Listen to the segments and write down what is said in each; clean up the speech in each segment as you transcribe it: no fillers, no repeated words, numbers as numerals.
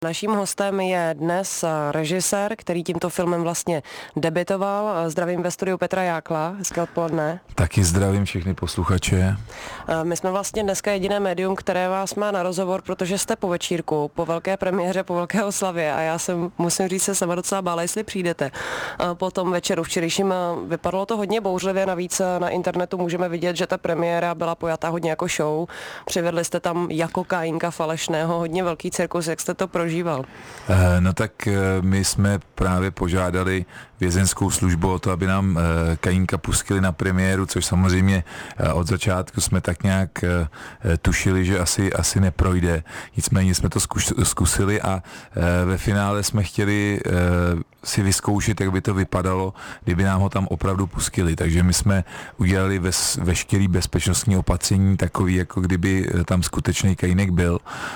Naším hostem je dnes režisér, který tímto filmem vlastně debitoval. Zdravím ve studiu Petra Jákla. Hezké odpoledne. Taky zdravím všechny posluchače. My jsme vlastně dneska jediné médium, které vás má na rozhovor, protože jste po večírku, po velké premiéře, po velké oslavě a já musím říct, se sama docela bála, jestli přijdete. Po tom večeru včerejším vypadalo to hodně bouřlivě, navíc na internetu můžeme vidět, že ta premiéra byla pojatá hodně jako show. Přivedli jste tam jako Kaínka falešného, hodně velký cirkus, jak jste to prožíval? No tak my jsme právě požádali vězeňskou službu o to, aby nám Kaínka pustili na premiéru, což samozřejmě od začátku jsme tak nějak tušili, že asi neprojde. Nicméně jsme to zkusili a ve finále jsme chtěli si vyzkoušet, jak by to vypadalo, kdyby nám ho tam opravdu pustili. Takže my jsme udělali veškerý bezpečnostní opatření takový, jako kdyby tam skutečný Kaínek byl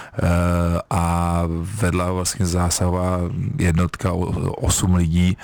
a vedla vlastně zásahová jednotka 8 lidí,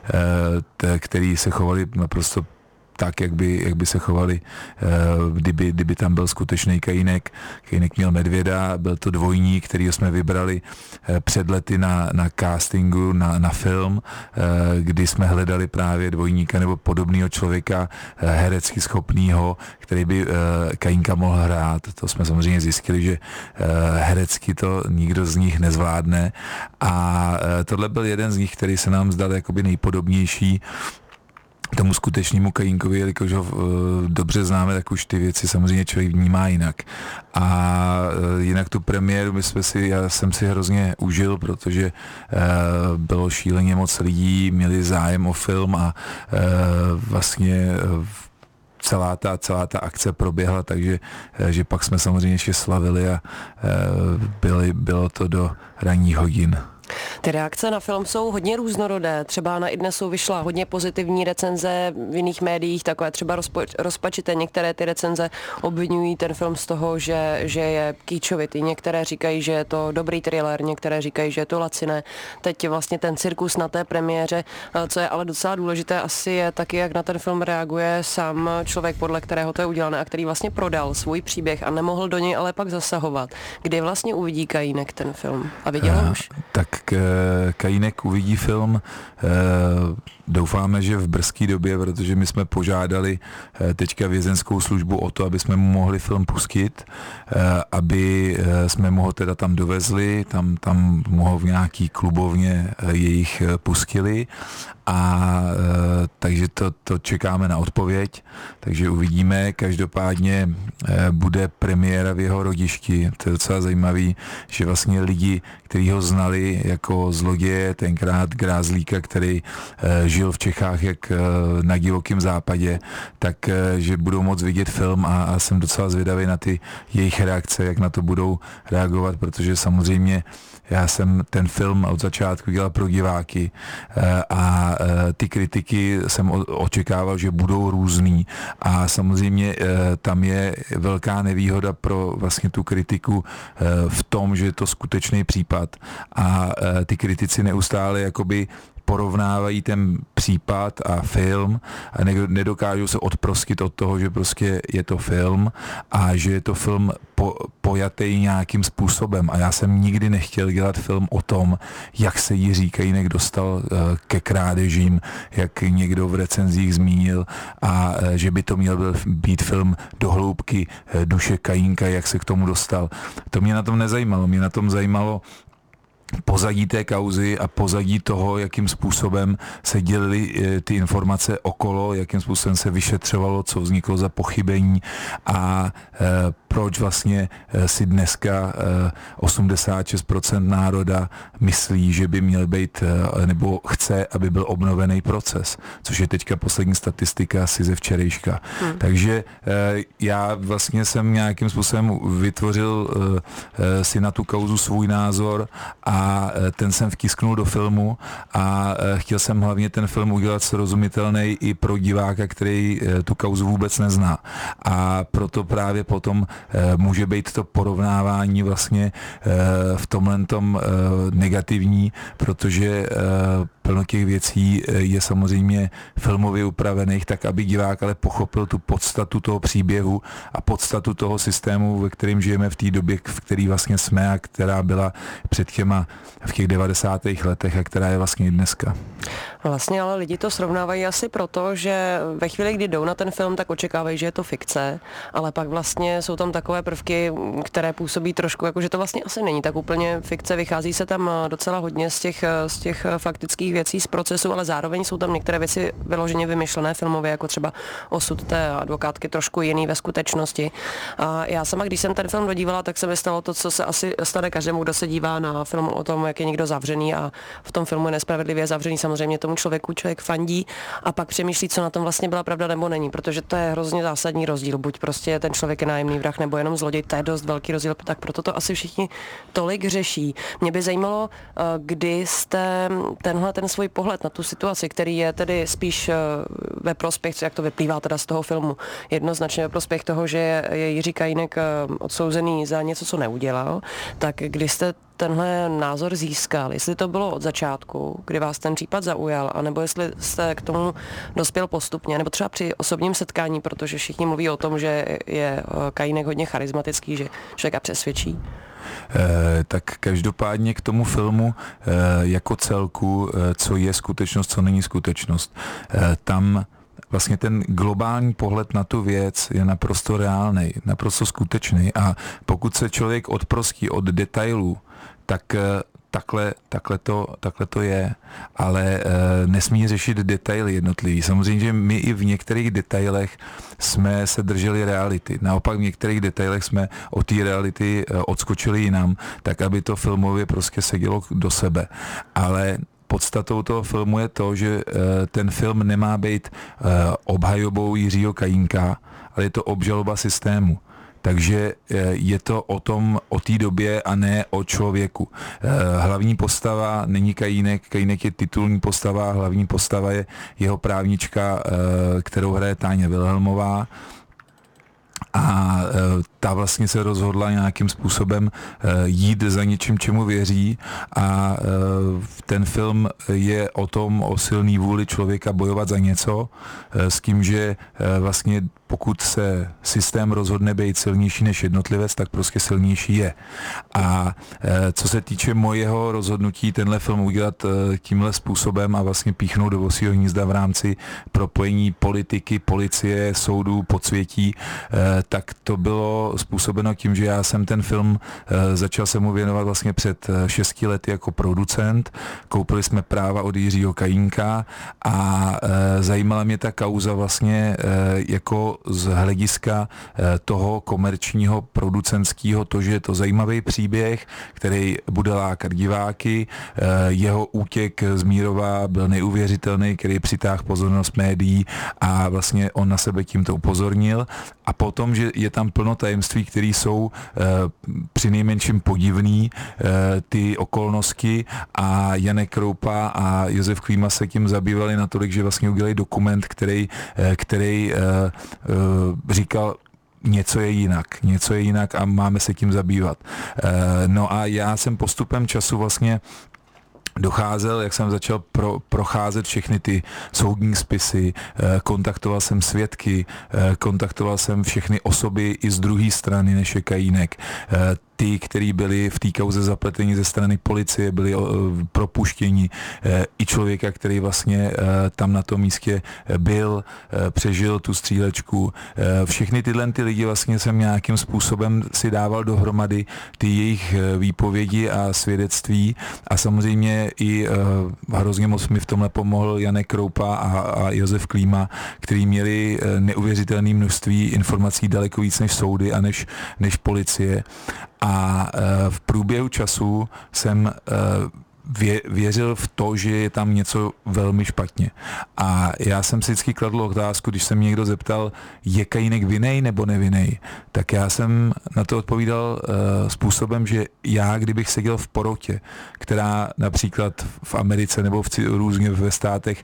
který se chovali naprosto tak, jak by se chovali, kdyby tam byl skutečný Kaínek. Kaínek měl medvěda, byl to dvojník, kterýho jsme vybrali před lety na castingu na film, kdy jsme hledali právě dvojníka nebo podobného člověka, herecky schopného, který by Kaínka mohl hrát. To jsme samozřejmě zjistili, že herecky to nikdo z nich nezvládne a tohle byl jeden z nich, který se nám zdal jakoby nejpodobnější tomu skutečnému Kaínkovi, jelikož ho dobře známe, tak už ty věci samozřejmě člověk vnímá jinak. A jinak tu premiéru já jsem si hrozně užil, protože bylo šíleně moc lidí, měli zájem o film a vlastně celá ta akce proběhla, takže že pak jsme samozřejmě ještě slavili a bylo to do ranních hodin. Ty reakce na film jsou hodně různorodé. Třeba na iDnesu vyšla hodně pozitivní recenze, v jiných médiích takové třeba rozpačité. Některé ty recenze obvinují ten film z toho, že je kýčovitý. Některé říkají, že je to dobrý thriller, některé říkají, že je to laciné. Teď vlastně ten cirkus na té premiéře, co je ale docela důležité, asi je taky, jak na ten film reaguje sám člověk, podle kterého to je udělané a který vlastně prodal svůj příběh a nemohl do něj ale pak zasahovat. Kdy vlastně uvidí Kaínek ten film? A viděl ho už? Tak Kaínek uvidí film, doufáme, že v brzké době, protože my jsme požádali teďka vězeňskou službu o to, aby jsme mu mohli film pustit, aby jsme mu ho teda tam dovezli, tam mu ho v nějaký klubovně jejich pustili a takže to čekáme na odpověď, takže uvidíme. Každopádně bude premiéra v jeho rodišti. To je docela zajímavý, že vlastně lidi, kteří ho znali jako zloděje, tenkrát Grázlíka, který žil v Čechách jak na divokém západě, tak že budou moct vidět film a jsem docela zvědavý na ty jejich reakce, jak na to budou reagovat, protože samozřejmě já jsem ten film od začátku dělal pro diváky a ty kritiky jsem očekával, že budou různý a samozřejmě tam je velká nevýhoda pro vlastně tu kritiku v tom, že je to skutečný případ a ty kritici neustále jakoby porovnávají ten případ a film a nedokážou se odprostit od toho, že prostě je to film a že je to film pojatý nějakým způsobem. A já jsem nikdy nechtěl dělat film o tom, jak se Jiří Kaínek dostal ke krádežím, jak někdo v recenzích zmínil a že by to měl být film do hloubky duše Kaínka, jak se k tomu dostal. To mě na tom nezajímalo. Mě na tom zajímalo pozadí té kauzy a pozadí toho, jakým způsobem se dělily ty informace okolo, jakým způsobem se vyšetřovalo, co vzniklo za pochybení a proč vlastně si dneska 86% národa myslí, že by měl být nebo chce, aby byl obnovený proces, což je teďka poslední statistika asi ze včerejška. Takže já vlastně jsem nějakým způsobem vytvořil si na tu kauzu svůj názor a ten jsem vtisknul do filmu a chtěl jsem hlavně ten film udělat srozumitelný i pro diváka, který tu kauzu vůbec nezná. A proto právě potom může být to porovnávání vlastně v tomhletom negativní, protože plno těch věcí je samozřejmě filmově upravených, tak aby divák ale pochopil tu podstatu toho příběhu a podstatu toho systému, ve kterém žijeme v té době, v které vlastně jsme a která byla před těma v těch 90. letech a která je vlastně i dneska. Vlastně ale lidi to srovnávají asi proto, že ve chvíli, kdy jdou na ten film, tak očekávají, že je to fikce, ale pak vlastně jsou tam takové prvky, které působí trošku, jako že to vlastně asi není tak úplně fikce, vychází se tam docela hodně z těch faktických věcí z procesu, ale zároveň jsou tam některé věci vyloženě vymyšlené filmově, jako třeba osud té advokátky trošku jiný ve skutečnosti. A já sama, když jsem ten film dodívala, tak se mi stalo to, co se asi stane každému, kdo se dívá na film o tom, jak je někdo zavřený a v tom filmu je nespravedlivě zavřený, samozřejmě tomu člověk fandí a pak přemýšlí, co na tom vlastně byla pravda nebo není, protože to je hrozně zásadní rozdíl. Buď prostě ten člověk je nájemný vrah nebo jenom zloděj, to je dost velký rozdíl, tak proto to asi všichni tolik řeší. Mě by zajímalo, kdy jste ten svůj pohled na tu situaci, který je tedy spíš ve prospěch, jak to vyplývá teda z toho filmu, jednoznačně ve prospěch toho, že je Jiří Kajínek odsouzený za něco, co neudělal, tak kdy jste tenhle názor získal, jestli to bylo od začátku, kdy vás ten případ zaujal, anebo jestli jste k tomu dospěl postupně, nebo třeba při osobním setkání, protože všichni mluví o tom, že je Kajínek hodně charismatický, že člověka přesvědčí. Tak každopádně k tomu filmu jako celku, co je skutečnost, co není skutečnost. Tam vlastně ten globální pohled na tu věc je naprosto reálný, naprosto skutečný a pokud se člověk odprostí od detailů, tak takhle to je, ale nesmí řešit detaily jednotlivý. Samozřejmě, že my i v některých detailech jsme se drželi reality. Naopak v některých detailech jsme od té reality odskočili jinam, tak aby to filmově prostě sedělo do sebe. Ale podstatou toho filmu je to, že ten film nemá být obhajobou Jiřího Kajínka, ale je to obžaloba systému. Takže je to o té době a ne o člověku. Hlavní postava není Kajínek, Kajínek je titulní postava, hlavní postava je jeho právnička, kterou hraje Táňa Wilhelmová. A ta vlastně se rozhodla nějakým způsobem jít za něčím, čemu věří a ten film je o silný vůli člověka bojovat za něco s tím, že vlastně pokud se systém rozhodne být silnější než jednotlivec, tak prostě silnější je. A co se týče mojeho rozhodnutí tenhle film udělat tímhle způsobem a vlastně píchnout do vosího hnízda v rámci propojení politiky, policie, soudů, podsvětí, tak to bylo způsobeno tím, že já jsem ten film začal se mu věnovat vlastně před 6 lety jako producent. Koupili jsme práva od Jiřího Kajínka a zajímala mě ta kauza vlastně jako z hlediska toho komerčního, producentského, to, že je to zajímavý příběh, který bude lákat diváky. Jeho útěk z Mírova byl neuvěřitelný, který přitáhl pozornost médií a vlastně on na sebe tímto upozornil. A potom, že je tam plno tajemství, které jsou přinejmenším podivný, ty okolnosti a Janek Kroupa a Josef Klíma se tím zabývali natolik, že vlastně udělali dokument, který říkal, něco je jinak a máme se tím zabývat. No a já jsem postupem času vlastně docházel, jak jsem začal procházet všechny ty soudní spisy, kontaktoval jsem svědky, kontaktoval jsem všechny osoby i z druhé strany než je Kajínek. Ty, kteří byli v té kauze zapleteni ze strany policie, byli propuštěni, i člověka, který vlastně tam na tom místě byl, přežil tu střílečku. Všechny tyhle ty lidi vlastně jsem nějakým způsobem si dával dohromady ty jejich výpovědi a svědectví a samozřejmě i hrozně moc mi v tomhle pomohl Janek Kroupa a Josef Klíma, který měli neuvěřitelné množství informací, daleko víc než soudy a než policie. A v průběhu času jsem věřil v to, že je tam něco velmi špatně. A já jsem si vždycky kladl otázku, když se mě někdo zeptal, je Kajínek vinej nebo nevinej, tak já jsem na to odpovídal způsobem, že já, kdybych seděl v porotě, která například v Americe nebo různě ve státech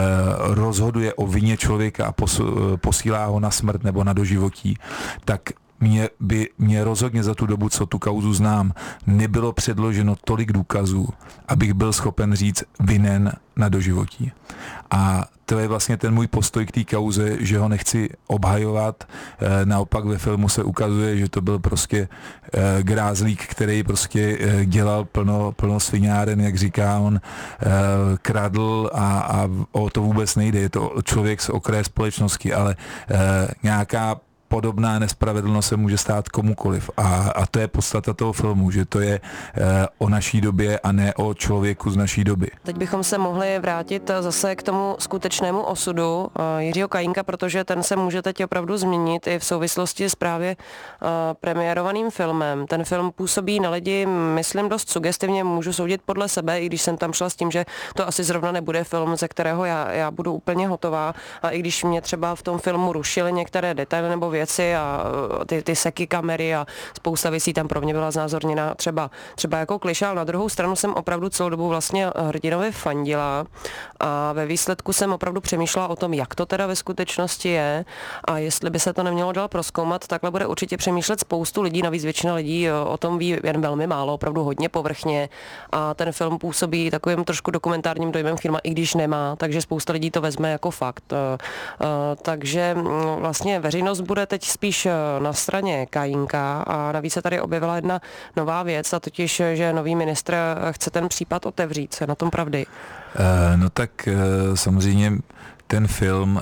rozhoduje o vině člověka a posílá ho na smrt nebo na doživotí, tak mě rozhodně za tu dobu, co tu kauzu znám, nebylo předloženo tolik důkazů, abych byl schopen říct vinen na doživotí. A to je vlastně ten můj postoj k té kauze, že ho nechci obhajovat. Naopak ve filmu se ukazuje, že to byl prostě grázlík, který prostě dělal plno sviňáren, jak říká on, kradl a o to vůbec nejde. Je to člověk z okraje společnosti, ale nějaká podobná nespravedlnost se může stát komukoliv. A to je podstata toho filmu, že to je o naší době a ne o člověku z naší doby. Teď bychom se mohli vrátit zase k tomu skutečnému osudu Jiřího Kajínka, protože ten se může teď opravdu změnit i v souvislosti s právě premiérovaným filmem. Ten film působí na lidi, myslím, dost sugestivně, můžu soudit podle sebe, i když jsem tam šla s tím, že to asi zrovna nebude film, ze kterého já budu úplně hotová. A i když mě třeba v tom filmu rušily některé detaily nebo věci a ty seky kamery a spousta věcí tam pro mě byla znázorněna třeba jako klišé, ale na druhou stranu jsem opravdu celou dobu vlastně hrdinovi fandila a ve výsledku jsem opravdu přemýšlela o tom, jak to teda ve skutečnosti je a jestli by se to nemělo dál prozkoumat, takhle bude určitě přemýšlet spoustu lidí, navíc většina lidí o tom ví jen velmi málo, opravdu hodně povrchně a ten film působí takovým trošku dokumentárním dojmem firma, i když nemá, takže spousta lidí to vezme jako fakt. Takže vlastně veřejnost bude teď spíš na straně Kajínka a navíc se tady objevila jedna nová věc a totiž, že nový ministr chce ten případ otevřít. Co je na tom pravdy? No tak samozřejmě ten film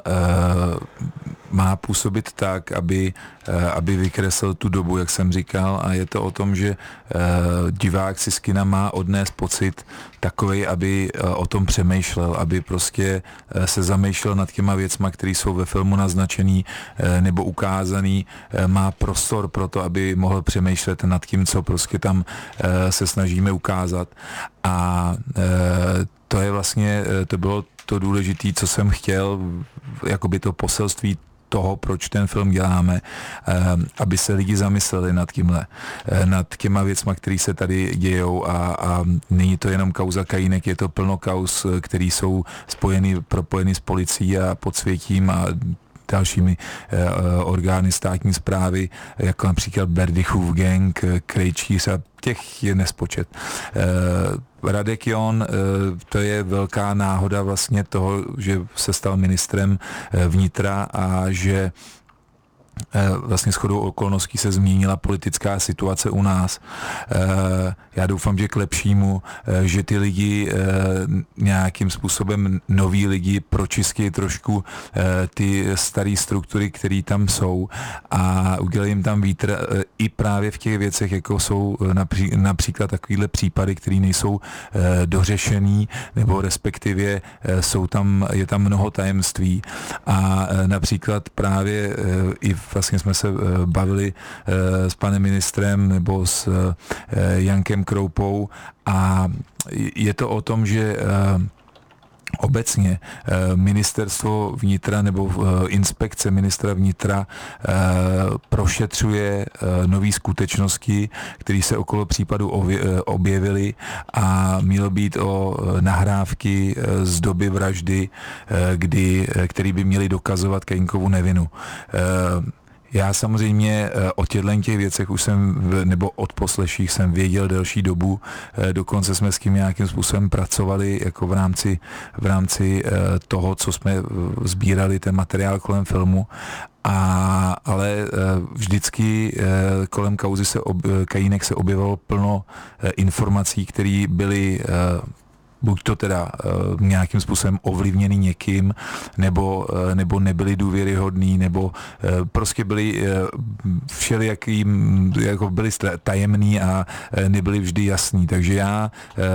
má působit tak, aby vykreslil tu dobu, jak jsem říkal, a je to o tom, že divák si z kina má odnést pocit takovej, aby o tom přemýšlel, aby prostě se zamýšlel nad těma věcma, které jsou ve filmu naznačený nebo ukázaný, má prostor pro to, aby mohl přemýšlet nad tím, co prostě tam se snažíme ukázat. A to je vlastně, to bylo to důležité, co jsem chtěl, jakoby to poselství toho, proč ten film děláme, aby se lidi zamysleli nad tímhle, nad těma věcma, které se tady dějou a není to jenom kauza Kajínek, je to plno kauz, které jsou propojeny s policií a podsvětím a dalšími orgány státní správy, jako například Berdychův gang, Krejčíř a těch je nespočet. Radek John, to je velká náhoda vlastně toho, že se stal ministrem vnitra a že vlastně shodou okolností se změnila politická situace u nás. Já doufám, že k lepšímu, že ty lidi nějakým způsobem, noví lidi pročistí trošku ty staré struktury, které tam jsou a udělají jim tam vítr i právě v těch věcech, jako jsou například takovýhle případy, které nejsou dořešený, nebo respektive je tam mnoho tajemství a například právě i vlastně jsme se bavili s panem ministrem nebo s Jankem Kroupou a je to o tom, že obecně ministerstvo vnitra nebo inspekce ministra vnitra prošetřuje nové skutečnosti, které se okolo případu objevily a mělo být o nahrávky z doby vraždy, které by měly dokazovat Kajínkovu nevinu. Já samozřejmě o těch věcech už nebo od posleších jsem věděl delší dobu, dokonce jsme s tím nějakým způsobem pracovali jako v rámci toho, co jsme sbírali, ten materiál kolem filmu, ale vždycky kolem kauzy Kajínek se objevilo plno informací, které byly buď to teda nějakým způsobem ovlivněný někým, nebo nebyli důvěryhodný, nebo prostě byli všelijakým, jako byli tajemný a nebyli vždy jasný. Takže já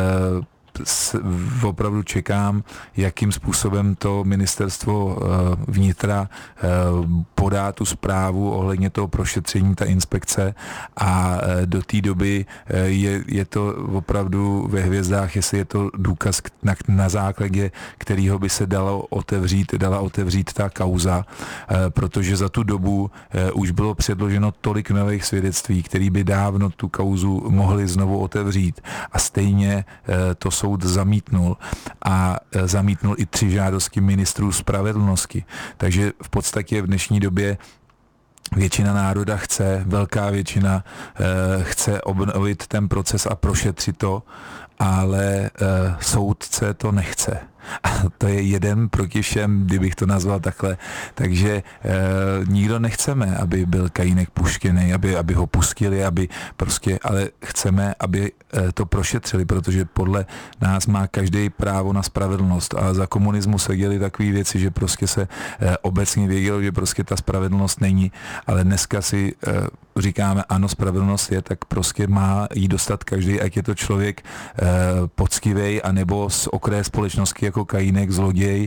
opravdu čekám, jakým způsobem to ministerstvo vnitra podá tu zprávu ohledně toho prošetření, ta inspekce a do té doby je to opravdu ve hvězdách, jestli je to důkaz na základě kterého by se dala otevřít ta kauza, protože za tu dobu už bylo předloženo tolik nových svědectví, který by dávno tu kauzu mohli znovu otevřít a stejně to soud zamítnul a zamítnul i 3 žádosti ministrů spravedlnosti. Takže v podstatě v dnešní době většina národa chce, velká většina chce obnovit ten proces a prošetřit to, ale soudce to nechce. A to je jeden proti všem, kdybych to nazval takhle. Takže nikdo nechceme, aby byl Kajínek puštěný, aby ho pustili, ale chceme, aby to prošetřili, protože podle nás má každý právo na spravedlnost. A za komunismu se děly takové věci, že prostě se obecně vědělo, že prostě ta spravedlnost není, ale dneska si říkáme, ano, spravedlnost je, tak prostě má jí dostat každý, ať je to člověk poctivej, anebo z okraje společnosti jako Kajínek, zloděj,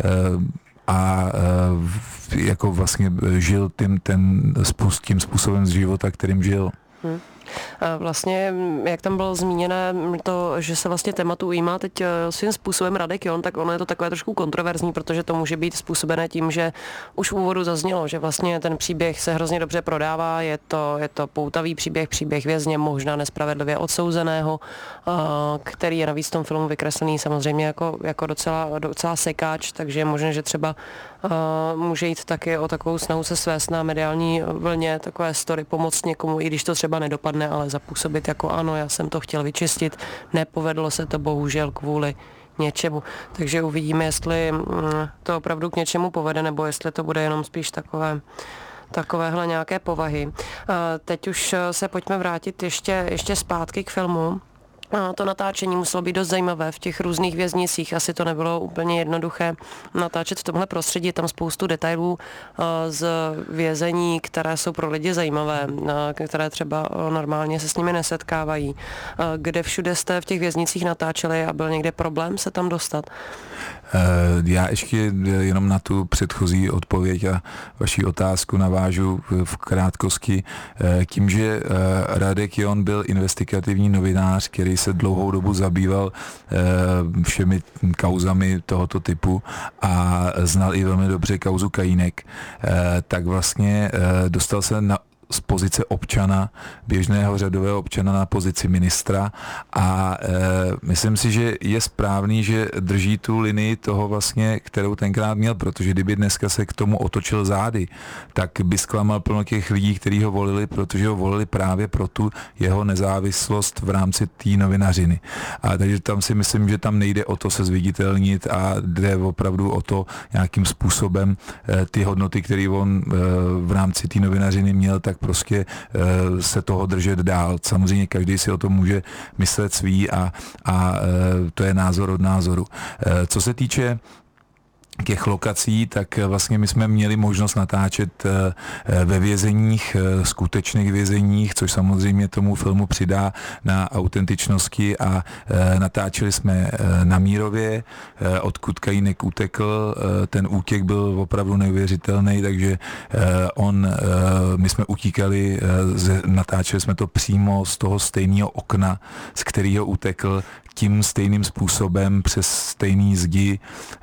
jako vlastně žil tím způsobem z života, kterým žil. Vlastně, jak tam bylo zmíněné to, že se vlastně tématu ujímá teď svým způsobem Radek Jon, tak ono je to takové trošku kontroverzní, protože to může být způsobené tím, že už v úvodu zaznělo, že vlastně ten příběh se hrozně dobře prodává, je to poutavý příběh vězně, možná nespravedlivě odsouzeného, který je navíc v tom filmu vykreslený samozřejmě jako docela sekáč, takže je možné, že třeba může jít taky o takovou snahu se svést na mediální vlně, takové story, pomoct někomu, i když to třeba nedopadne, ale zapůsobit jako ano, já jsem to chtěl vyčistit, nepovedlo se to bohužel kvůli něčemu. Takže uvidíme, jestli to opravdu k něčemu povede, nebo jestli to bude jenom spíš takovéhle nějaké povahy. Teď už se pojďme vrátit ještě zpátky k filmu. To natáčení muselo být dost zajímavé v těch různých věznicích. Asi to nebylo úplně jednoduché natáčet v tomhle prostředí. Je tam spoustu detailů z vězení, které jsou pro lidi zajímavé, které třeba normálně se s nimi nesetkávají. Kde všude jste v těch věznicích natáčeli a byl někde problém se tam dostat? Já ještě jenom na tu předchozí odpověď a vaši otázku navážu v krátkosti. Tím, že Radek Jon byl investigativní novinář, který se dlouhou dobu zabýval všemi kauzami tohoto typu a znal i velmi dobře kauzu Kajínek, tak vlastně dostal se z pozice občana, běžného řadového občana na pozici ministra a myslím si, že je správný, že drží tu linii toho vlastně, kterou tenkrát měl, protože kdyby dneska se k tomu otočil zády, tak by zklamal plno těch lidí, kteří ho volili, protože ho volili právě pro tu jeho nezávislost v rámci té novinařiny. A takže tam si myslím, že tam nejde o to se zviditelnit a jde opravdu o to nějakým způsobem ty hodnoty, které on v rámci té novinařiny měl, tak prostě se toho držet dál. Samozřejmě každý si o tom může myslet svý a to je názor od názoru. Co se týče těch lokací, tak vlastně my jsme měli možnost natáčet ve vězeních, skutečných vězeních, což samozřejmě tomu filmu přidá na autentičnosti a natáčeli jsme na Mírově, odkud Kajínek utekl. Ten útěk byl opravdu neuvěřitelný, takže my jsme utíkali, natáčeli jsme to přímo z toho stejného okna, z kterého utekl, tím stejným způsobem, přes stejný zdi,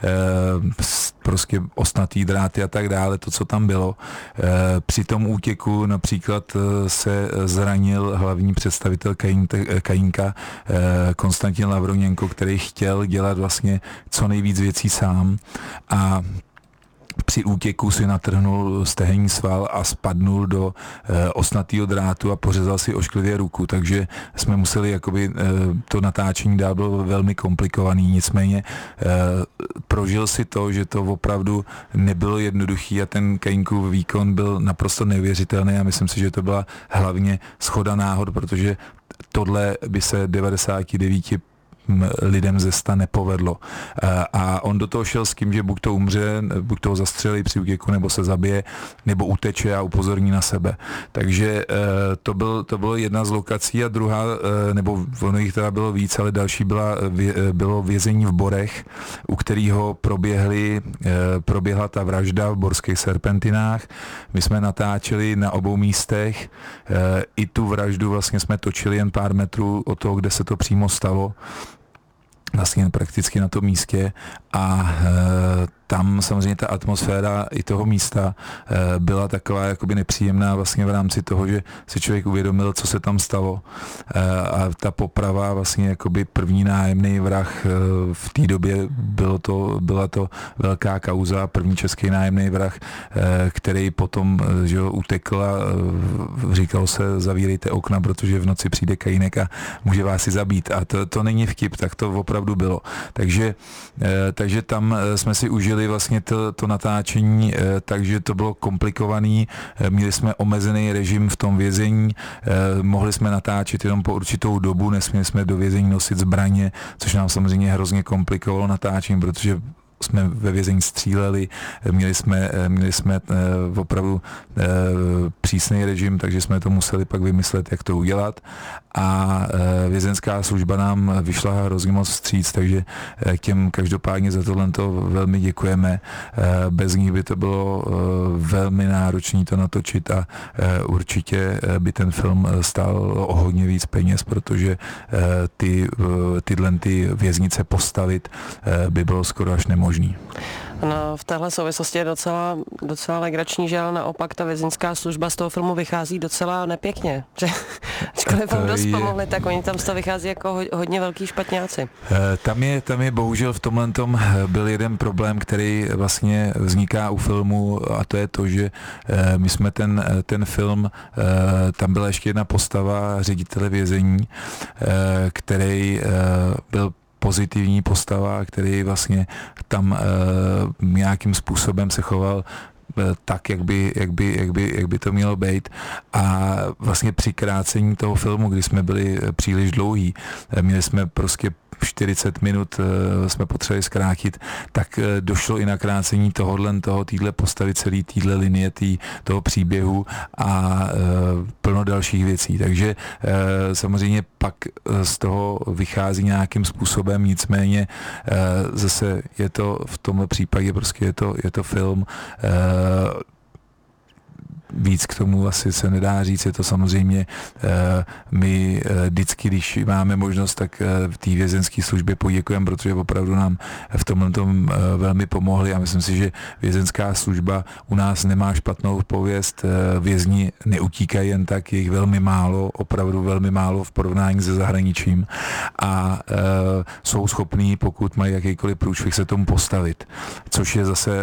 prostě ostnatý dráty a tak dále, to, co tam bylo. Při tom útěku například se zranil hlavní představitel Kajínka, Konstantin Lavroněnko, který chtěl dělat vlastně co nejvíc věcí sám a při útěku si natrhnul stehenní sval a spadnul do ostnatého drátu a pořezal si ošklivě ruku, takže jsme museli jakoby to natáčení dál bylo velmi komplikovaný, nicméně prožil si to, že to opravdu nebylo jednoduchý a ten Kajínkův výkon byl naprosto neuvěřitelný a myslím si, že to byla hlavně shoda náhod, protože tohle by se 99 lidem ze 100 nepovedlo. A on do toho šel s tím, že buď to umře, buď toho zastřelí při útěku, nebo se zabije, nebo uteče a upozorní na sebe. Takže to bylo jedna z lokací a druhá, nebo ono jich teda bylo víc, ale další bylo vězení v Borech, u kterého proběhla ta vražda v Borských Serpentinách. My jsme natáčeli na obou místech. I tu vraždu vlastně jsme točili jen pár metrů od toho, kde se to přímo stalo. Vlastně prakticky na tom místě a tam samozřejmě ta atmosféra i toho místa byla taková jakoby nepříjemná vlastně v rámci toho, že si člověk uvědomil, co se tam stalo. A ta poprava vlastně jakoby první nájemný vrah v té době byla to velká kauza, první český nájemný vrah, který potom že utekl a říkal se zavírejte okna, protože v noci přijde Kajínek a může vás i zabít. A to není vtip, tak to opravdu bylo. Takže tam jsme si užili vlastně to natáčení, takže to bylo komplikovaný, měli jsme omezený režim v tom vězení, mohli jsme natáčet jenom po určitou dobu, nesměli jsme do vězení nosit zbraně, což nám samozřejmě hrozně komplikovalo natáčení, protože jsme ve vězení stříleli, měli jsme opravdu přísný režim, takže jsme to museli pak vymyslet, jak to udělat. A vězenská služba nám vyšla hrozně moc vstříc, takže těm každopádně za tohle velmi děkujeme. Bez nich by to bylo velmi náročné to natočit a určitě by ten film stál o hodně víc peněz, protože tyhle věznice postavit by bylo skoro až nemožný. No, v téhle souvislosti je docela legrační, že ale naopak ta vězeňská služba z toho filmu vychází docela nepěkně. Že, ačkoliv vám dost pomohli, tak oni tam z toho vychází jako hodně velký špatňáci. Tam je bohužel v tomhle tom byl jeden problém, který vlastně vzniká u filmu, a to je to, že my jsme ten film, tam byla ještě jedna postava ředitele vězení, který byl pozitivní postava, který vlastně tam nějakým způsobem se choval tak, jak by to mělo být. A vlastně při krácení toho filmu, kdy jsme byli příliš dlouhý, měli jsme prostě 40 minut jsme potřebovali zkrátit, tak došlo i na krácení téhle postavy, celý téhle linie, toho příběhu a plno dalších věcí. Takže samozřejmě pak z toho vychází nějakým způsobem, nicméně zase je to v tomhle případě prostě je to film. Víc k tomu asi se nedá říct, je to samozřejmě, my vždycky, když máme možnost, tak v té vězenské službě poděkujeme, protože opravdu nám v tomhle tom velmi pomohli a myslím si, že vězenská služba u nás nemá špatnou pověst, vězni neutíkají jen tak, je jich velmi málo, opravdu velmi málo v porovnání se zahraničím a jsou schopní, pokud mají jakýkoliv průšvih, se tomu postavit, což je zase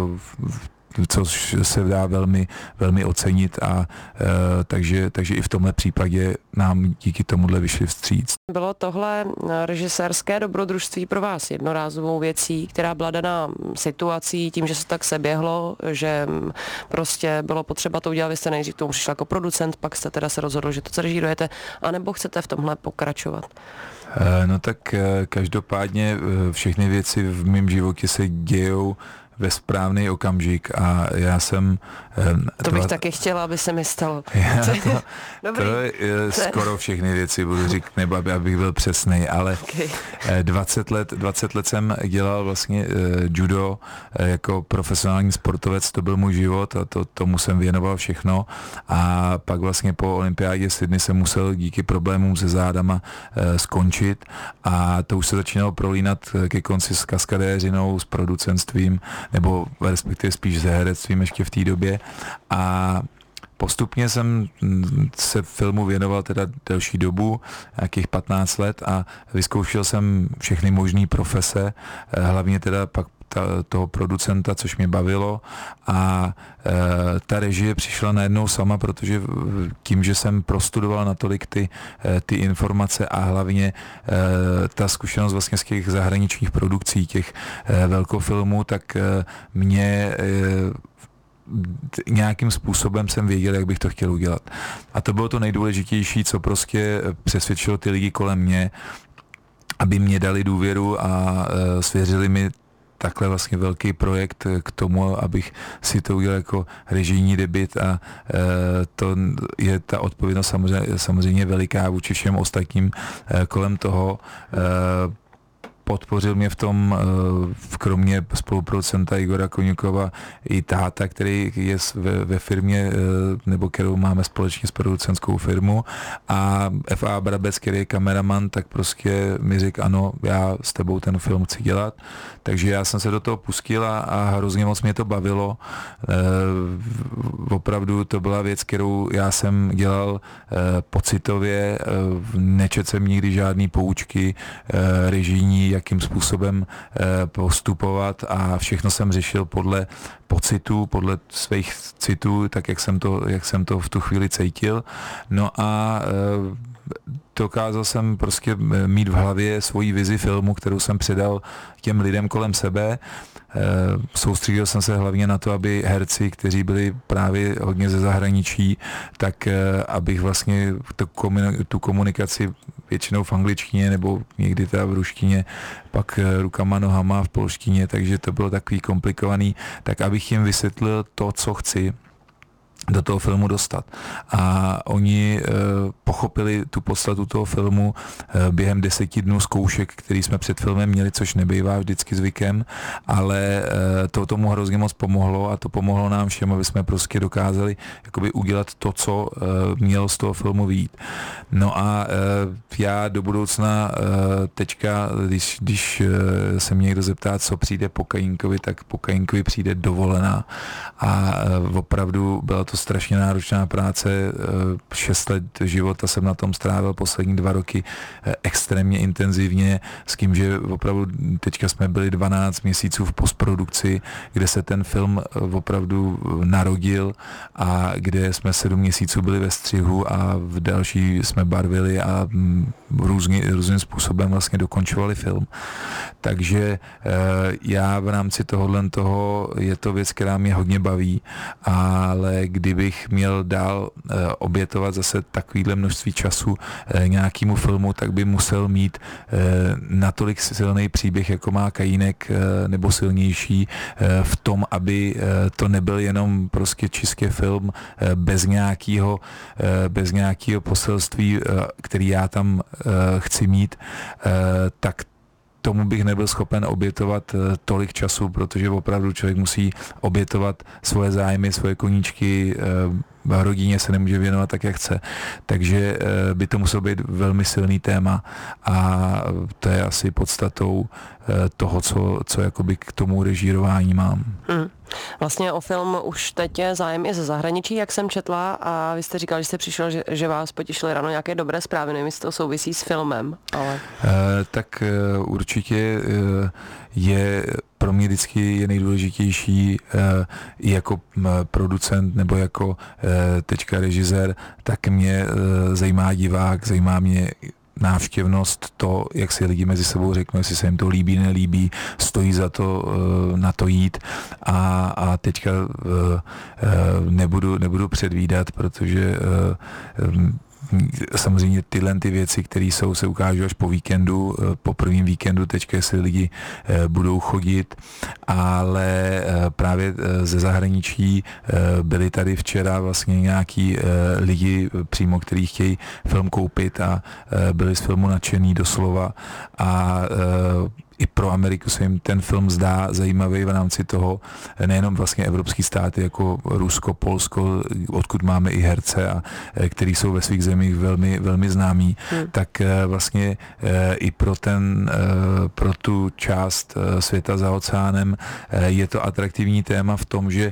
což se dá velmi, velmi ocenit a takže i v tomhle případě nám díky tomuhle vyšli vstříc. Bylo tohle režisérské dobrodružství pro vás jednorázovou věcí, která byla daná situací, tím, že se tak seběhlo, že prostě bylo potřeba to udělat, vy jste nejdřív k tomu přišel jako producent, pak jste teda se rozhodl, že to co režírujete, anebo chcete v tomhle pokračovat? No tak každopádně všechny věci v mém životě se dějou ve správný okamžik a já jsem... To bych taky chtěla, aby se mi stalo. To je skoro všechny věci, budu říkat, nebo abych byl přesnej, ale okay. 20 let jsem dělal vlastně judo jako profesionální sportovec, to byl můj život a tomu jsem věnoval všechno a pak vlastně po olympiádě Sydney jsem musel díky problémům se zádama skončit a to už se začínalo prolínat ke konci s kaskadéřinou, s producentstvím, nebo respektive spíš s herectvím ještě v té době a postupně jsem se filmu věnoval teda delší dobu, nějakých 15 let a vyzkoušel jsem všechny možné profese, hlavně teda pak toho producenta, což mě bavilo a ta režie přišla najednou sama, protože tím, že jsem prostudoval natolik ty informace a hlavně ta zkušenost vlastně z těch zahraničních produkcí, těch velkofilmů, tak mě nějakým způsobem jsem věděl, jak bych to chtěl udělat. A to bylo to nejdůležitější, co prostě přesvědčilo ty lidi kolem mě, aby mě dali důvěru a svěřili mi takhle vlastně velký projekt k tomu, abych si to udělal jako režijní debut a to je ta odpovědnost samozřejmě veliká vůči všem ostatním kolem toho. podpořil mě v tom, kromě spoluproducenta Igora Koňukova, i táta, který je ve firmě, nebo kterou máme společně s producentskou firmu, a F.A. Brabec, který je kameraman, tak prostě mi řekl, ano, já s tebou ten film chci dělat. Takže já jsem se do toho pustil a hrozně moc mě to bavilo. Opravdu to byla věc, kterou já jsem dělal pocitově, nečetl jsem nikdy žádný poučky režijní, jakým způsobem postupovat, a všechno jsem řešil podle pocitů, podle svých citů, tak jak jsem to v tu chvíli cítil. No a dokázal jsem prostě mít v hlavě svoji vizi filmu, kterou jsem předal těm lidem kolem sebe. Soustředil jsem se hlavně na to, aby herci, kteří byli právě hodně ze zahraničí, tak abych vlastně tu komunikaci většinou v angličtině nebo někdy teda v ruštině, pak rukama, nohama v polštině, takže to bylo takový komplikovaný, tak abych jim vysvětlil to, co chci do toho filmu dostat. A oni pochopili tu podstatu toho filmu během 10 dnů zkoušek, který jsme před filmem měli, což nebývá vždycky zvykem, ale to tomu hrozně moc pomohlo, a to pomohlo nám všem, aby jsme prostě dokázali jakoby udělat to, co mělo z toho filmu vyjít. No a já do budoucna teďka, když se mě někdo zeptá, co přijde po Kajínkovi, tak po Kajínkovi přijde dovolená, a opravdu byla to strašně náročná práce, 6 let života jsem na tom strávil, poslední 2 roky extrémně intenzivně, s tím, že opravdu teďka jsme byli 12 měsíců v postprodukci, kde se ten film opravdu narodil a kde jsme 7 měsíců byli ve střihu a v další jsme barvili a různým způsobem vlastně dokončovali film. Takže já v rámci toho je to věc, která mě hodně baví, ale kdybych měl dál obětovat zase takovýhle množství času nějakému filmu, tak by musel mít natolik silný příběh, jako má Kajínek, nebo silnější, v tom, aby to nebyl jenom prostě čistě film bez nějakého poselství, který já tam chci mít, tak tomu bych nebyl schopen obětovat tolik času, protože opravdu člověk musí obětovat svoje zájmy, svoje koníčky, rodině se nemůže věnovat tak, jak chce. Takže by to muselo být velmi silný téma, a to je asi podstatou toho, co jakoby k tomu režírování mám. Vlastně o film už teď je zájem i ze zahraničí, jak jsem četla, a vy jste říkal, že jste přišel, že vás potěšily ráno nějaké dobré zprávy, nevím, jestli to souvisí s filmem, ale... Tak určitě je pro mě vždycky je nejdůležitější i jako producent nebo jako teďka režisér, tak mě zajímá divák, zajímá mě návštěvnost, to, jak si lidi mezi sebou řeknou, jestli se jim to líbí, nelíbí, stojí za to na to jít, a teďka nebudu předvídat, protože samozřejmě tyhle ty věci, které se ukážou až po víkendu, po prvním víkendu, teďka jestli lidi budou chodit, ale právě ze zahraničí byli tady včera vlastně nějaký lidi přímo, kteří chtějí film koupit a byli z filmu nadšený doslova, a i pro Ameriku se jim ten film zdá zajímavý v rámci toho, nejenom vlastně evropský státy jako Rusko, Polsko, odkud máme i herce, a který jsou ve svých zemích velmi, velmi známí, tak vlastně i pro tu část světa za oceánem je to atraktivní téma v tom, že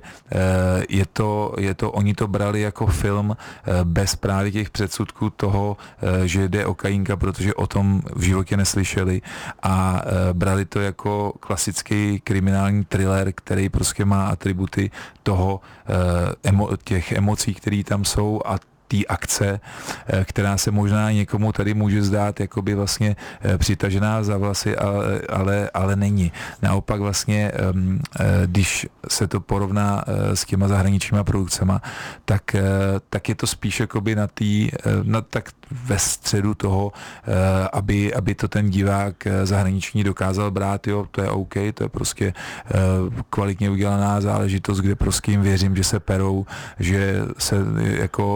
oni to brali jako film bez právě těch předsudků toho, že jde o Kajínka, protože o tom v životě neslyšeli, a brali to jako klasický kriminální thriller, který prostě má atributy toho, těch emocí, které tam jsou, a té akce, která se možná někomu tady může zdát jakoby vlastně přitažená za vlasy, ale není. Naopak vlastně, když se to porovná s těma zahraničníma produkcema, tak je to spíš jakoby tak ve středu toho, aby to ten divák zahraniční dokázal brát, jo, to je OK, to je prostě kvalitně udělaná záležitost, kde prostě jim věřím, že se perou, že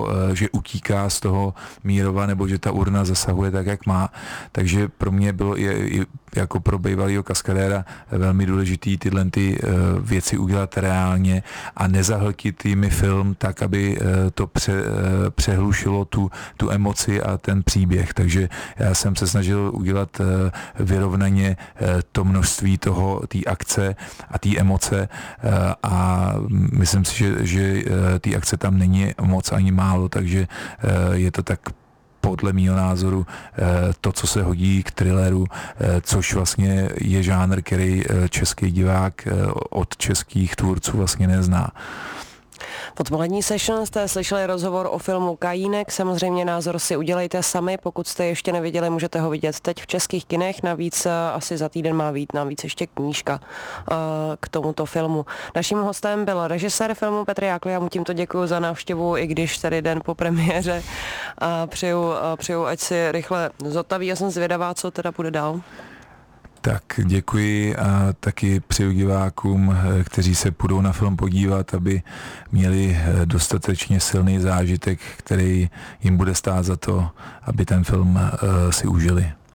že utíká z toho Mírova, nebo že ta urna zasahuje tak, jak má. Takže pro mě bylo i jako pro bývalýho kaskadéra velmi důležitý tyhle věci udělat reálně a nezahltit jimi film tak, aby to přehlušilo tu emoci a ten příběh. Takže já jsem se snažil udělat vyrovnaně to množství té akce a té emoce a myslím si, že té akce tam není moc ani málo, takže je to tak podle mého názoru to, co se hodí k thrilleru, což vlastně je žánr, který český divák od českých tvůrců vlastně nezná. V odpolední session jste slyšeli rozhovor o filmu Kajínek, samozřejmě názor si udělejte sami, pokud jste ještě neviděli, můžete ho vidět teď v českých kinech, navíc asi za týden má být navíc ještě knížka k tomuto filmu. Naším hostem byl režisér filmu Petr Jákl, já mu tímto děkuji za návštěvu, i když tady den po premiéře a přeju, ať si rychle zotaví, já jsem zvědavá, co teda bude dál. Tak děkuji a taky přeju divákům, kteří se půjdou na film podívat, aby měli dostatečně silný zážitek, který jim bude stát za to, aby ten film si užili.